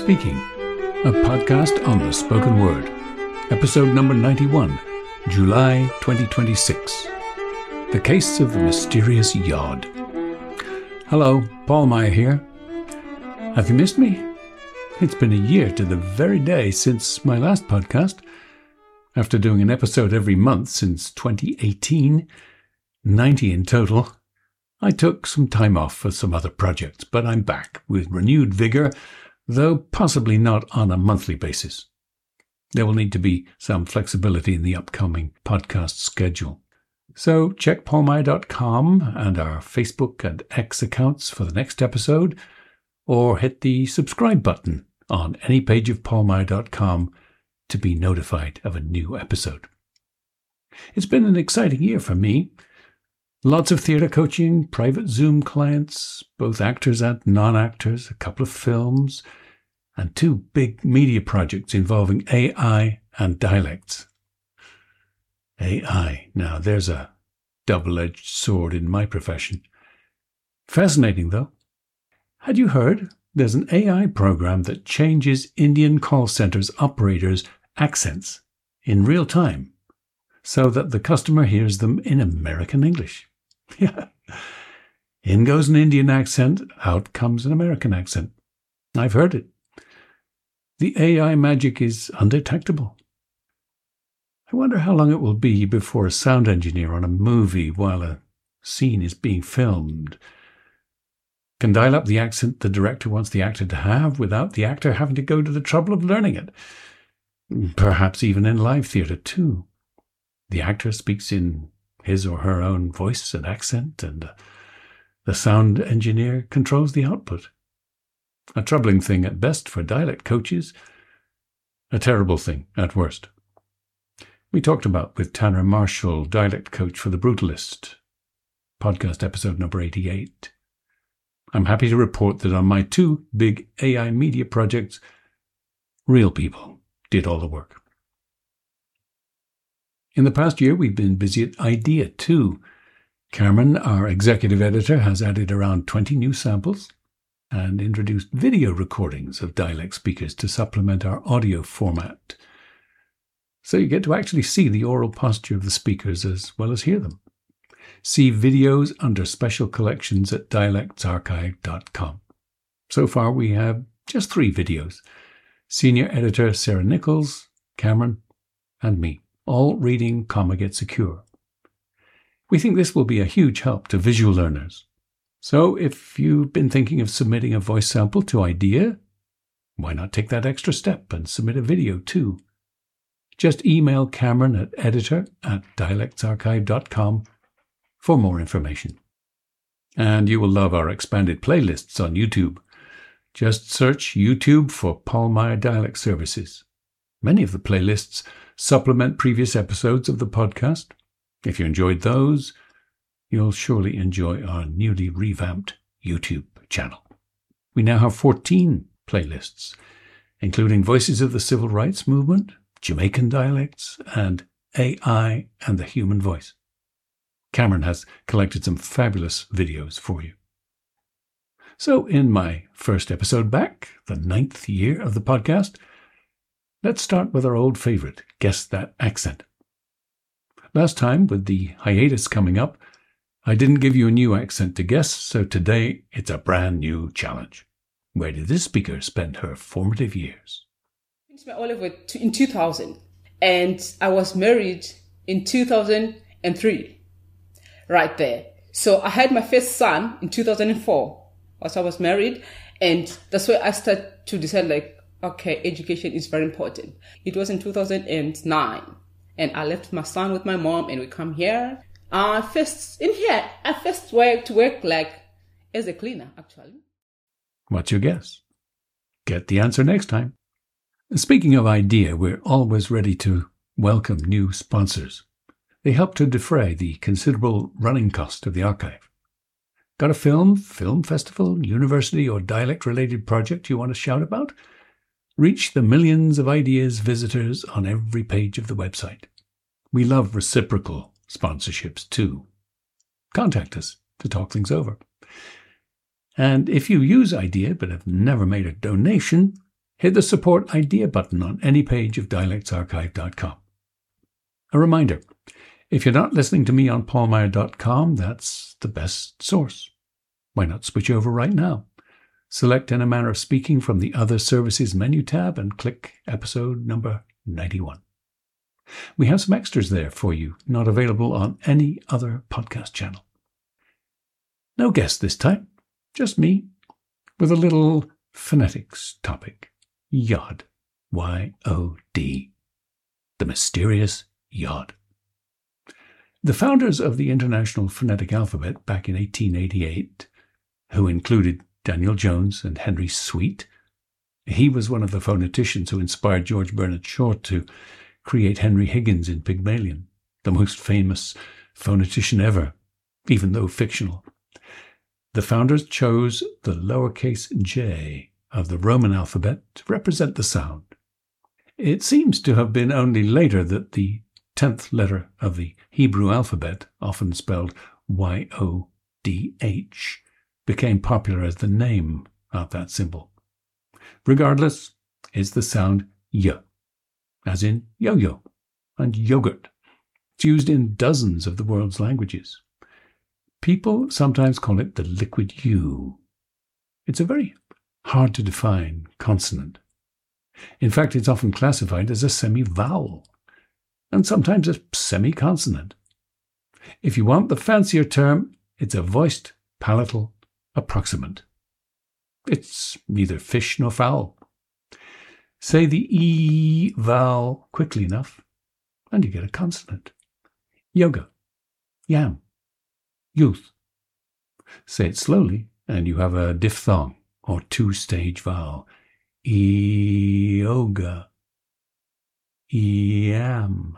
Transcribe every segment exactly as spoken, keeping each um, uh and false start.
Speaking, a podcast on the spoken word. Episode number ninety-one, July twenty twenty-six. The Case of the Mysterious Yod. Hello, Paul Meyer here. Have you missed me? It's been a year to the very day since my last podcast. After doing an episode every month since twenty eighteen, ninety in total, I took some time off for some other projects, but I'm back with renewed vigor, though possibly not on a monthly basis. There will need to be some flexibility in the upcoming podcast schedule. So check paul meyer dot com and our Facebook and X accounts for the next episode, or hit the subscribe button on any page of paul meyer dot com to be notified of a new episode. It's been an exciting year for me. Lots of theatre coaching, private Zoom clients, both actors and non-actors, a couple of films, and two big media projects involving A I and dialects. A I, now there's a double-edged sword in my profession. Fascinating, though. Had you heard? There's an A I program that changes Indian call centers' operators' accents in real time so that the customer hears them in American English. Yeah. In goes an Indian accent, out comes an American accent. I've heard it. The A I magic is undetectable. I wonder how long it will be before a sound engineer on a movie while a scene is being filmed can dial up the accent the director wants the actor to have without the actor having to go to the trouble of learning it. Perhaps even in live theatre too. The actor speaks in his or her own voice and accent, and the sound engineer controls the output. A troubling thing at best for dialect coaches, a terrible thing at worst. We talked about with Tanner Marshall, dialect coach for The Brutalist, podcast episode number eighty-eight. I'm happy to report that on my two big A I media projects, real people did all the work. In the past year, we've been busy at IDEA too. Cameron, our executive editor, has added around twenty new samples and introduced video recordings of dialect speakers to supplement our audio format. So you get to actually see the oral posture of the speakers as well as hear them. See videos under special collections at dialects archive dot com. So far, we have just three videos. Senior editor Sarah Nichols, Cameron, and me, all reading Comma Get Secure. We think this will be a huge help to visual learners. So if you've been thinking of submitting a voice sample to IDEA, why not take that extra step and submit a video too? Just email Cameron at editor at dialects archive dot com for more information. And you will love our expanded playlists on YouTube. Just search YouTube for Paul Meyer Dialect Services. Many of the playlists supplement previous episodes of the podcast. If you enjoyed those, you'll surely enjoy our newly revamped YouTube channel. We now have fourteen playlists, including Voices of the Civil Rights Movement, Jamaican dialects, and A I and the Human Voice. Cameron has collected some fabulous videos for you. So in my first episode back, the ninth year of the podcast, let's start with our old favorite, Guess That Accent. Last time, with the hiatus coming up, I didn't give you a new accent to guess, so today it's a brand new challenge. Where did this speaker spend her formative years? I finished my O-level in two thousand, and I was married in two thousand three, right there. So I had my first son in two thousand four, as I was married, and that's where I started to decide, like, okay, education is very important. It was in two thousand nine, and I left my son with my mom, and we come here. Uh, first, in here, I first worked to work like as a cleaner, actually. What's your guess? Get the answer next time. Speaking of IDEA, we're always ready to welcome new sponsors. They help to defray the considerable running cost of the archive. Got a film, film festival, university, or dialect-related project you want to shout about? Reach the millions of IDEA's visitors on every page of the website. We love reciprocal sponsorships too. Contact us to talk things over. And if you use IDEA but have never made a donation, hit the Support Idea button on any page of dialects archive dot com. A reminder, if you're not listening to me on paul meyer dot com, that's the best source. Why not switch over right now? Select In a Manner of Speaking from the Other Services menu tab and click episode number ninety-one. We have some extras there for you, not available on any other podcast channel. No guest this time, just me, with a little phonetics topic. Yod. Y O D. The mysterious Yod. The founders of the International Phonetic Alphabet back in eighteen eighty-eight, who included Daniel Jones and Henry Sweet. He was one of the phoneticians who inspired George Bernard Shaw to create Henry Higgins in Pygmalion, the most famous phonetician ever, even though fictional. The founders chose the lowercase j of the Roman alphabet to represent the sound. It seems to have been only later that the tenth letter of the Hebrew alphabet, often spelled Y O D H, became popular as the name of that symbol. Regardless, it's the sound y, as in yo-yo and yogurt. It's used in dozens of the world's languages. People sometimes call it the liquid U. It's a very hard to define consonant. In fact, it's often classified as a semi-vowel, and sometimes a semi-consonant. If you want the fancier term, it's a voiced palatal approximant. It's neither fish nor fowl. Say the E vowel quickly enough, and you get a consonant. Yoga, yam, youth. Say it slowly, and you have a diphthong, or two-stage vowel. Yoga, yam,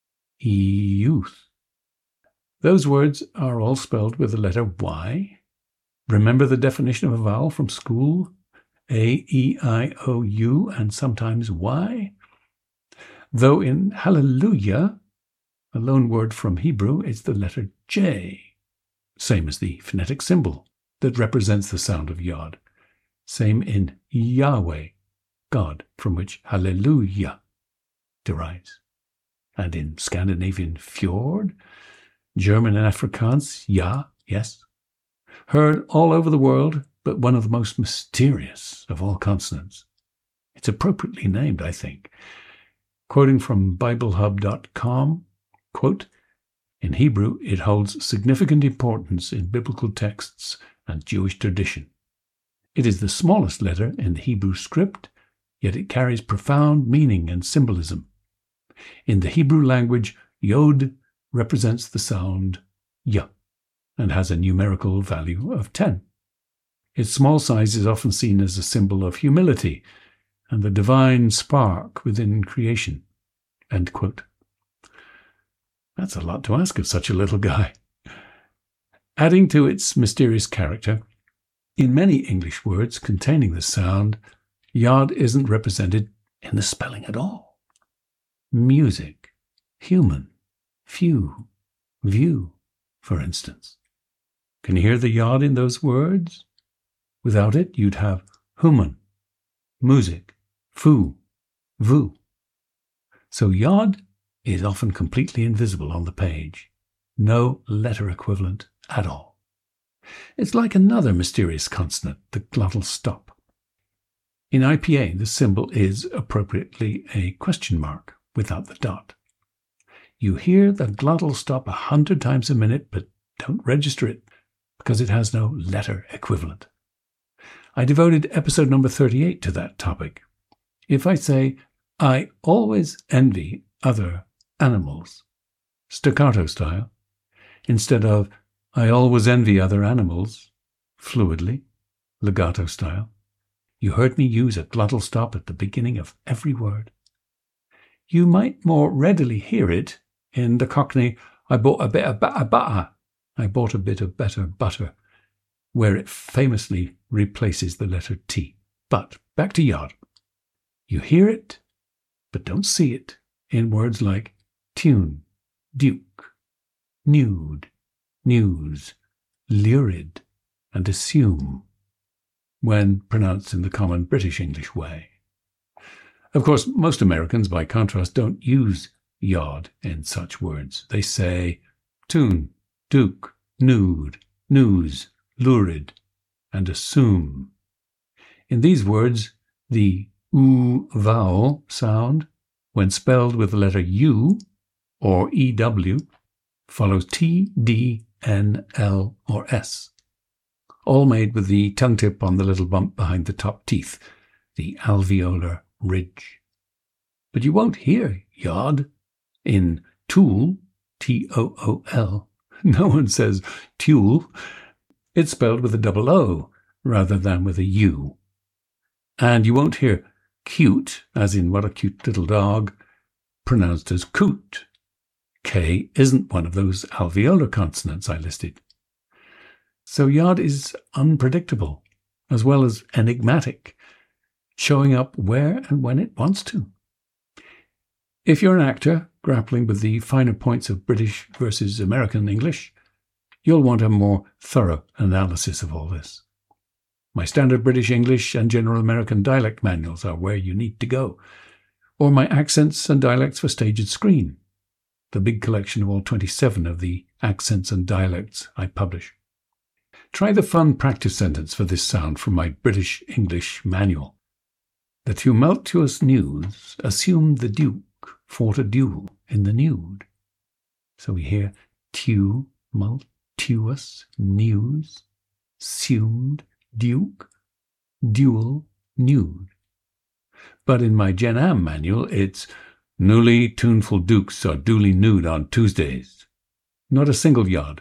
youth. Those words are all spelled with the letter Y. Remember the definition of a vowel from school? A, E, I, O, U, and sometimes Y. Though in hallelujah, a loan word from Hebrew, it's the letter J, same as the phonetic symbol that represents the sound of Yod. Same in Yahweh, God, from which hallelujah derives. And in Scandinavian fjord, German and Afrikaans, ja, yes. Heard all over the world, but one of the most mysterious of all consonants. It's appropriately named, I think. Quoting from Bible Hub dot com, quote, in Hebrew, it holds significant importance in biblical texts and Jewish tradition. It is the smallest letter in the Hebrew script, yet it carries profound meaning and symbolism. In the Hebrew language, Yod represents the sound Y and has a numerical value of ten. Its small size is often seen as a symbol of humility and the divine spark within creation. End quote. That's a lot to ask of such a little guy. Adding to its mysterious character, in many English words containing the sound, Yod isn't represented in the spelling at all. Music, human, few, view, for instance. Can you hear the Yod in those words? Without it, you'd have human, music, fu, vu. So Yod is often completely invisible on the page. No letter equivalent at all. It's like another mysterious consonant, the glottal stop. In I P A, the symbol is appropriately a question mark without the dot. You hear the glottal stop a hundred times a minute, but don't register it because it has no letter equivalent. I devoted episode number thirty-eight to that topic. If I say, I always envy other animals, staccato style, instead of I always envy other animals, fluidly, legato style, you heard me use a glottal stop at the beginning of every word. You might more readily hear it in the Cockney, I bought a bit of butter, butter. I bought a bit of better butter, where it famously replaces the letter T. But back to Yod. You hear it, but don't see it in words like tune, duke, nude, news, lurid, and assume, when pronounced in the common British English way. Of course, most Americans, by contrast, don't use yod in such words. They say tune, duke, nude, news, lurid, and assume. In these words, the oo vowel sound, when spelled with the letter U or E W, follows T, D, N, L, or S, all made with the tongue tip on the little bump behind the top teeth, the alveolar ridge. But you won't hear yod in tool, T O O L. No one says tule. It's spelled with a double O rather than with a U. And you won't hear cute, as in what a cute little dog, pronounced as coot. K isn't one of those alveolar consonants I listed. So yod is unpredictable, as well as enigmatic, showing up where and when it wants to. If you're an actor grappling with the finer points of British versus American English, you'll want a more thorough analysis of all this. My Standard British English and General American Dialect manuals are where you need to go, or my Accents and Dialects for Stage and Screen, the big collection of all twenty-seven of the accents and dialects I publish. Try the fun practice sentence for this sound from my British English manual. The tumultuous news assumed the Duke fought a duel in the nude. So we hear tumultuous news, assumed Duke, duel, nude. But in my Gen Am manual, it's newly tuneful dukes are duly nude on Tuesdays. Not a single yod.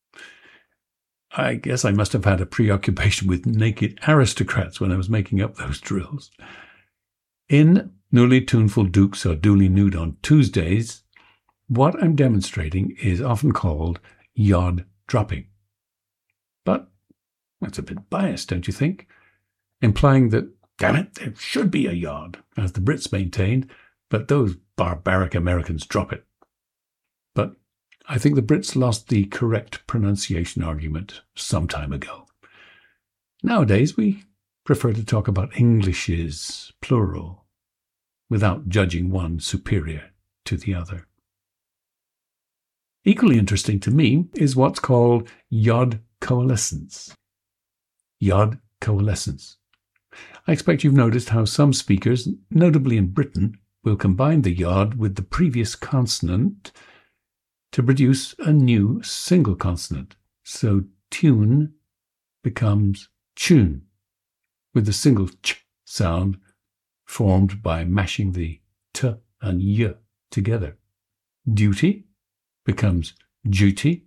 I guess I must have had a preoccupation with naked aristocrats when I was making up those drills. In newly tuneful dukes are duly nude on Tuesdays, what I'm demonstrating is often called yod dropping. But that's a bit biased, don't you think? Implying that, damn it, there should be a yod, as the Brits maintained, but those barbaric Americans drop it. But I think the Brits lost the correct pronunciation argument some time ago. Nowadays, we prefer to talk about Englishes, plural, without judging one superior to the other. Equally interesting to me is what's called yod coalescence. Yod coalescence. I expect you've noticed how some speakers, notably in Britain, will combine the yod with the previous consonant to produce a new single consonant. So tune becomes tune, with the single ch sound formed by mashing the t and y together. Duty becomes duty.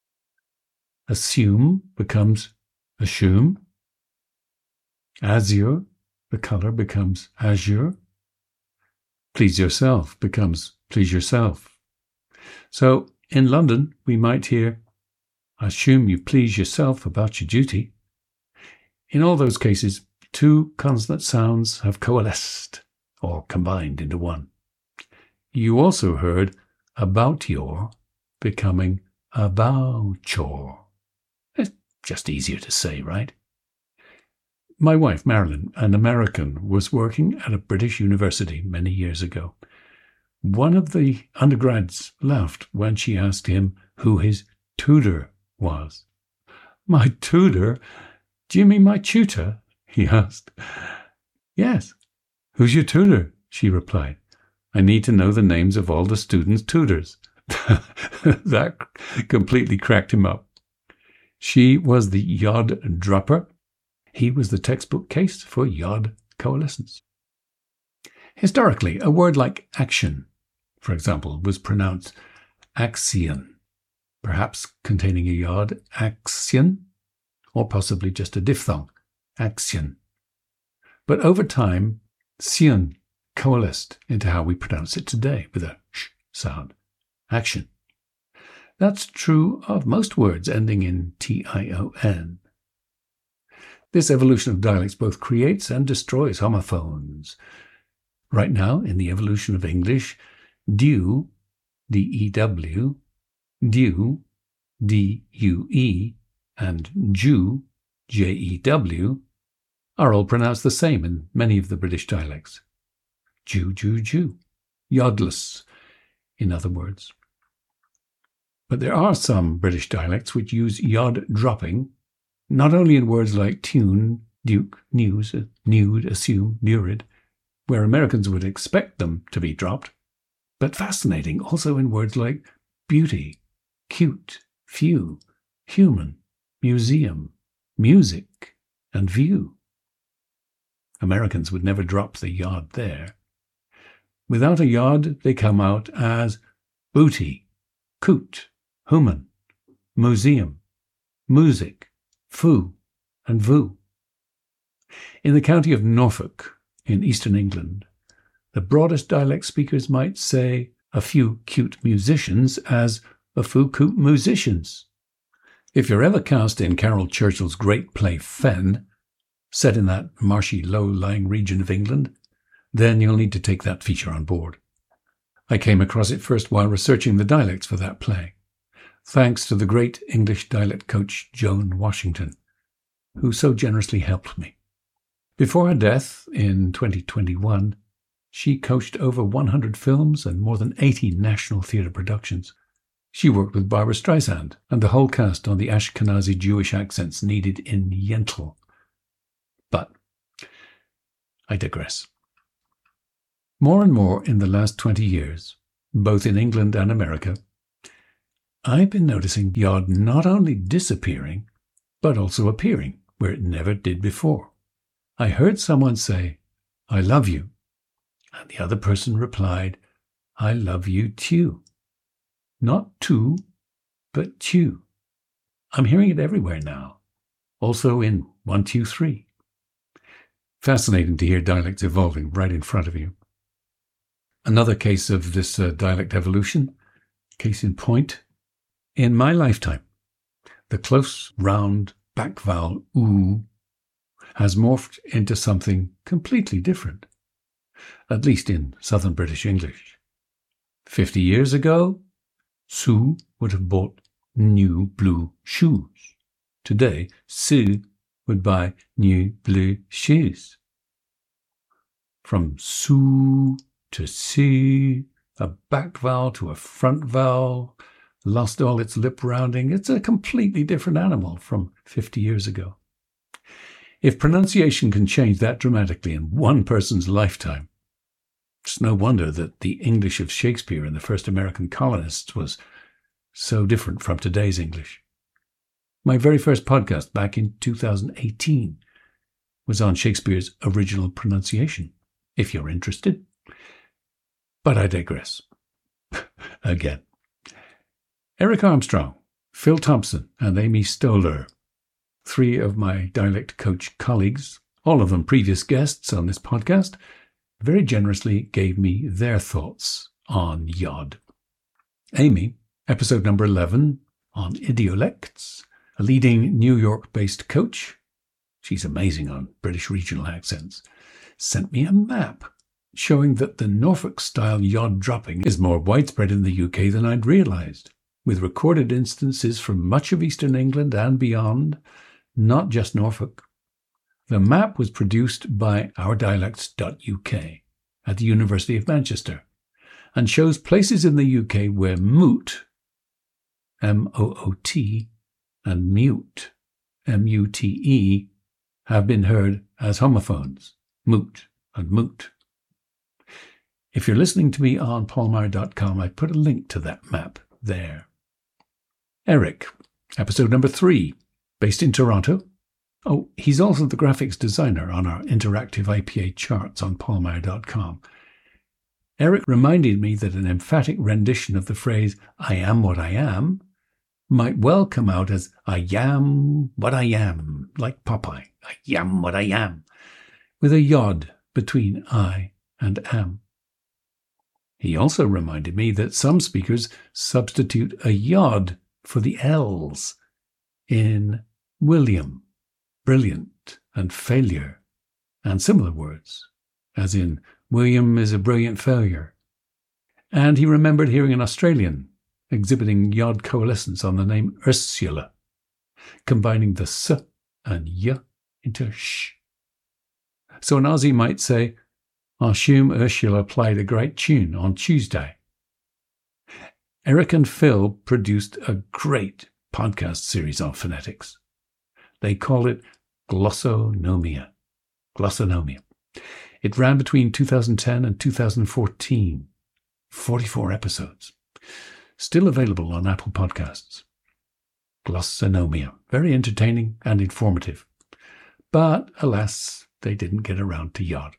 Assume becomes assume. Azure, the color, becomes azure. Please yourself becomes please yourself. So in London, we might hear, assume you please yourself about your duty. In all those cases, two consonant sounds have coalesced or combined into one. You also heard about your becoming about your. It's just easier to say, right? My wife, Marilyn, an American, was working at a British university many years ago. One of the undergrads laughed when she asked him who his tutor was. My tutor? Do you mean my tutor? He asked. Yes. Who's your tutor? She replied. I need to know the names of all the students' tutors. That completely cracked him up. She was the yod dropper. He was the textbook case for yod coalescence. Historically, a word like action, for example, was pronounced axion, perhaps containing a yod, axion, or possibly just a diphthong, axion. But over time, sion coalesced into how we pronounce it today with a sh sound, action. That's true of most words ending in T I O N. This evolution of dialects both creates and destroys homophones. Right now, in the evolution of English, dew, D E W, dew, D U E, and Jew, J E W, are all pronounced the same in many of the British dialects. Jew, Jew, Jew. Yodless, in other words. But there are some British dialects which use yod dropping, not only in words like tune, duke, news, nude, assume, nurid, where Americans would expect them to be dropped, but fascinating also in words like beauty, cute, few, human, museum, music, and view. Americans would never drop the yod there. Without a yod, they come out as booty, coot, human, museum, music, foo, and voo. In the county of Norfolk, in eastern England, the broadest dialect speakers might say a few cute musicians as a few cute musicians. If you're ever cast in Carol Churchill's great play Fen, set in that marshy, low-lying region of England, then you'll need to take that feature on board. I came across it first while researching the dialects for that play, thanks to the great English dialect coach Joan Washington, who so generously helped me. Before her death in twenty twenty-one, she coached over one hundred films and more than eighty national theatre productions. She worked with Barbra Streisand and the whole cast on the Ashkenazi Jewish accents needed in Yentl. But I digress. More and more in the last twenty years, both in England and America, I've been noticing yod not only disappearing, but also appearing where it never did before. I heard someone say, "I love you," and the other person replied, "I love you too." Not two, but two. I'm hearing it everywhere now, also in one, two, three. Fascinating to hear dialects evolving right in front of you. Another case of this uh, dialect evolution, case in point, in my lifetime, the close, round, back vowel oo has morphed into something completely different, at least in southern British English. Fifty years ago, Sue would have bought new blue shoes. Today, Sue would buy new blue shoes. From Sue to Sue, a back vowel to a front vowel, lost all its lip rounding. It's a completely different animal from fifty years ago. If pronunciation can change that dramatically in one person's lifetime, it's no wonder that the English of Shakespeare and the first American colonists was so different from today's English. My very first podcast back in two thousand eighteen was on Shakespeare's original pronunciation, if you're interested. But I digress. Again. Eric Armstrong, Phil Thompson, and Amy Stoller, three of my dialect coach colleagues, all of them previous guests on this podcast, very generously gave me their thoughts on yod. Amy, episode number eleven, on idiolects, a leading New York-based coach, she's amazing on British regional accents, sent me a map showing that the Norfolk-style yod dropping is more widespread in the U K than I'd realised, with recorded instances from much of eastern England and beyond, not just Norfolk. The map was produced by our dialects dot U K at the University of Manchester and shows places in the U K where moot, M O O T, and mute, M U T E, have been heard as homophones, moot and moot. If you're listening to me on paul meyer dot com, I put a link to that map there. Eric, episode number three, based in Toronto. Oh, he's also the graphics designer on our interactive I P A charts on paul meyer dot com. Eric reminded me that an emphatic rendition of the phrase, "I am what I am," might well come out as, "I am what I am," like Popeye, "I am what I am," with a yod between I and am. He also reminded me that some speakers substitute a yod for the L's in William, brilliant, and failure, and similar words, as in William is a brilliant failure. And he remembered hearing an Australian exhibiting yod coalescence on the name Ursula, combining the s and y into sh. So an Aussie might say, I assume Ursula played a great tune on Tuesday. Eric and Phil produced a great podcast series on phonetics. They call it Glossonomia. Glossonomia. It ran between two thousand ten and two thousand fourteen. forty-four episodes. Still available on Apple Podcasts. Glossonomia. Very entertaining and informative. But, alas, they didn't get around to Yod.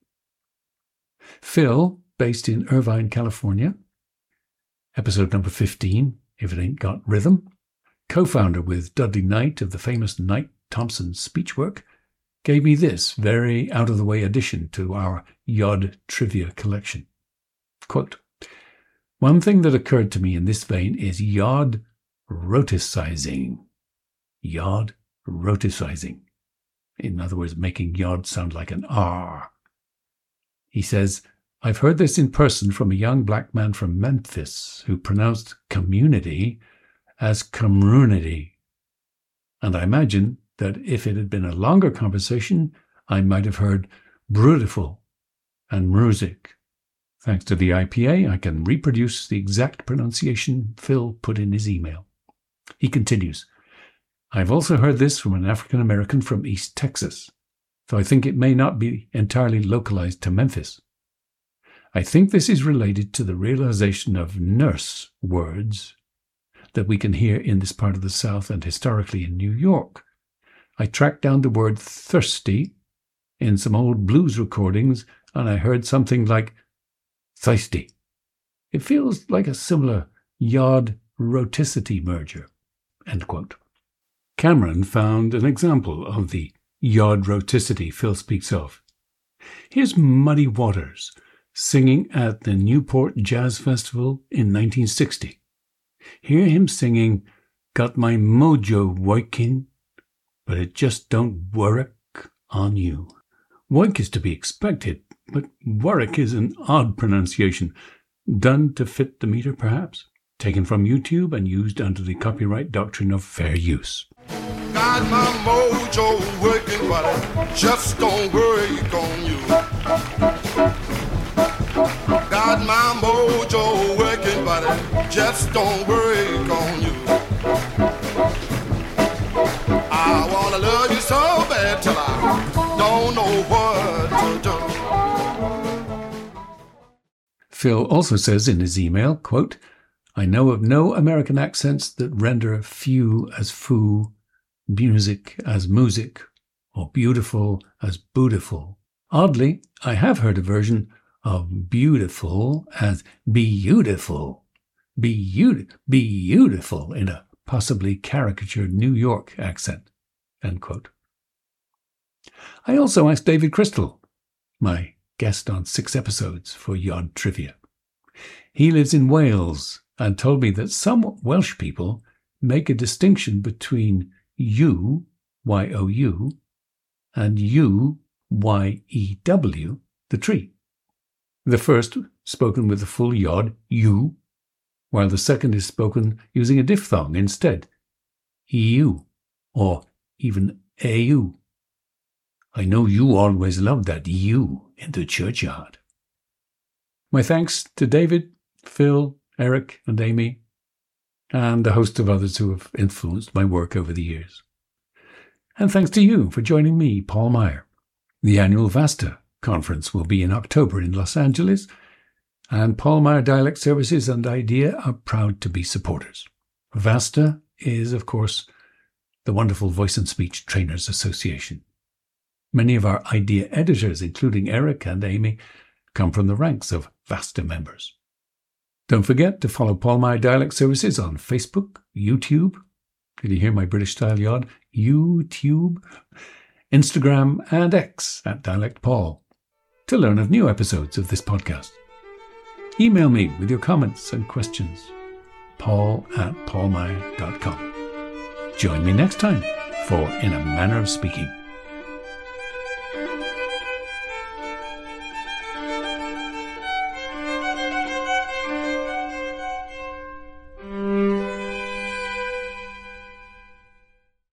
Phil, based in Irvine, California. Episode number fifteen, If It Ain't Got Rhythm. Co-founder with Dudley Knight of the famous Knight-Thompson Speechwork, gave me this very out-of-the-way addition to our Yod trivia collection. Quote, one thing that occurred to me in this vein is Yod roticizing. Yod roticizing. In other words, making Yod sound like an R. He says, I've heard this in person from a young black man from Memphis who pronounced community as community. And I imagine that if it had been a longer conversation, I might have heard brutiful and music. Thanks to the I P A, I can reproduce the exact pronunciation Phil put in his email. He continues, I've also heard this from an African American from East Texas, though I think it may not be entirely localized to Memphis. I think this is related to the realization of nurse words that we can hear in this part of the South and historically in New York. I tracked down the word thirsty in some old blues recordings, and I heard something like thirsty. It feels like a similar Yod roticity merger. End quote. Cameron found an example of the Yod roticity Phil speaks of. Here's Muddy Waters singing at the Newport Jazz Festival in nineteen sixty. Hear him singing, Got my mojo working, but it just don't work on you. Work is to be expected, but work is an odd pronunciation, done to fit the meter perhaps, taken from YouTube and used under the copyright doctrine of fair use. Got my mojo working, but it just don't work on you. Got my mojo working, but it just don't work on you. I wanna love you so bad till I don't know what to do. Phil also says in his email, quote, I know of no American accents that render few as foo, music as music, or beautiful as bootiful. Oddly, I have heard a version of beautiful as beautiful, Be- beautiful in a possibly caricatured New York accent. End quote. I also asked David Crystal, my guest on six episodes for Yod Trivia. He lives in Wales and told me that some Welsh people make a distinction between U, Y O U, and U, Y E W, the tree. The first spoken with the full Yod, U, while the second is spoken using a diphthong instead, E U, or even A U. I know you always loved that U in the churchyard. My thanks to David, Phil, Eric, and Amy, and a host of others who have influenced my work over the years. And thanks to you for joining me, Paul Meyer. The annual VASTA conference will be in October in Los Angeles, and Paul Meyer Dialect Services and IDEA are proud to be supporters. VASTA is, of course, the wonderful Voice and Speech Trainers Association. Many of our IDEA editors, including Eric and Amy, come from the ranks of VASTA members. Don't forget to follow Paul Meyer Dialect Services on Facebook, YouTube. Did you hear my British style Yod? YouTube, Instagram, and X at Dialect Paul to learn of new episodes of this podcast. Email me with your comments and questions. Paul at paulmeyer dot com. Join me next time for In a Manner of Speaking.